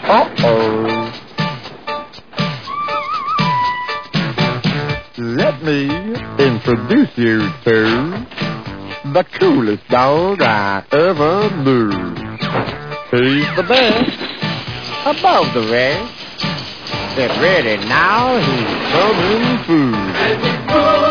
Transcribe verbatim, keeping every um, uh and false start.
Uh-oh. Let me introduce you to the coolest dog I ever knew. He's the best, above the rest. Get ready now, he's coming through.